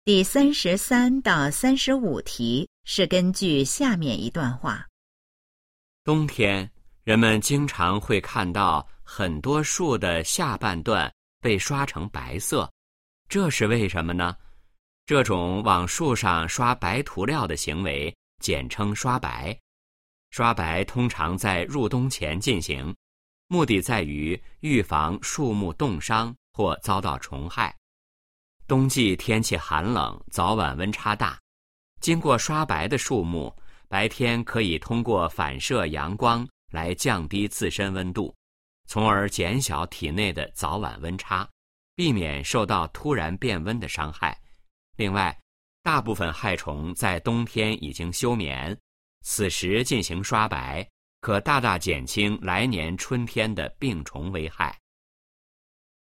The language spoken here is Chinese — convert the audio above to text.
第33到35题是根据下面一段话。 冬天，人们经常会看到很多树的下半段被刷成白色，这是为什么呢？这种往树上刷白涂料的行为简称刷白。刷白通常在入冬前进行，目的在于预防树木冻伤或遭到虫害。冬季天气寒冷，早晚温差大，经过刷白的树木白天可以通过反射阳光来降低自身温度，从而减小体内的早晚温差，避免受到突然变温的伤害。另外，大部分害虫在冬天已经休眠，此时进行刷白，可大大减轻来年春天的病虫危害。